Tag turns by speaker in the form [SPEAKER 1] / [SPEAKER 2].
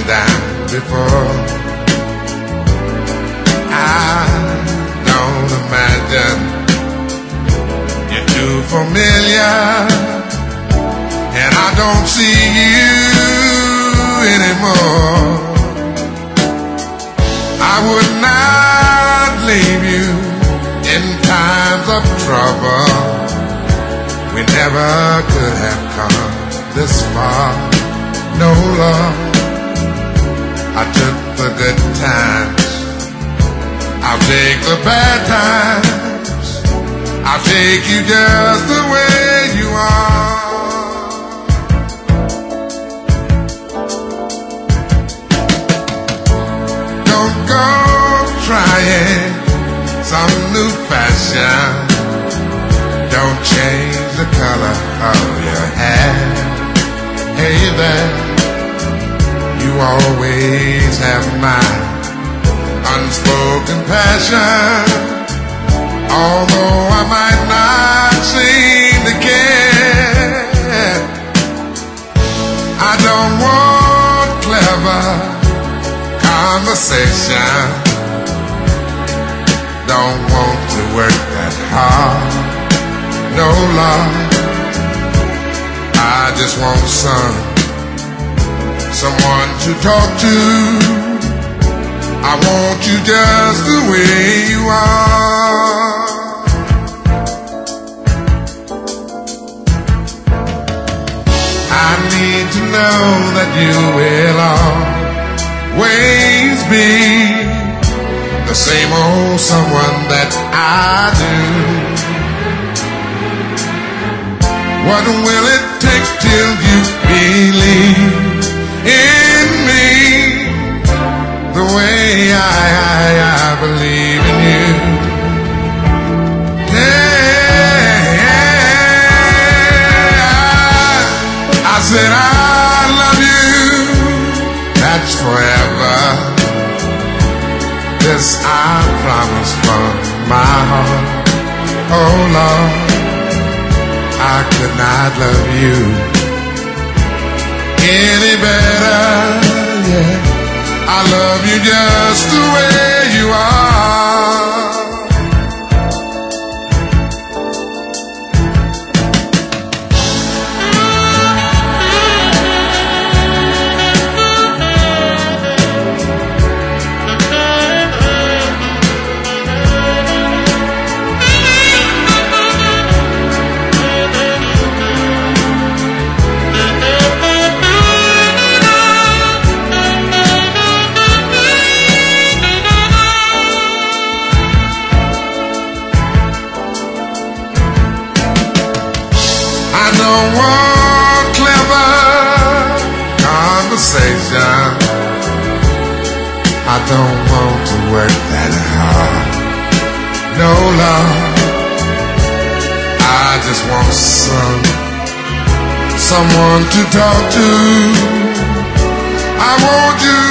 [SPEAKER 1] down before. I don't imagine you're too familiar, and I don't see you anymore. I would not leave you in times of trouble. We never could have come this far. No, Lord, I took the good times, I'll take the bad times, I'll take you just the way you are. Don't go trying some new fashion. Don't change the color of your hair. Hey there, you always have my unspoken passion. Although I might not seem to care, I don't want clever conversation. Don't want to work that hard. No, Lord, I just want someone to talk to. I want you just the way you are. I need to know that you will always be the same old someone that I do. What will it take till you believe in me the way I believe in you? Yeah, I said I love you, that's forever. This I promise from my heart. Oh Lord, I could not love you any better, yeah. I love you just the way you are. I don't want clever conversation. I don't want to work that hard. No, Lord, I just want someone to talk to. I want you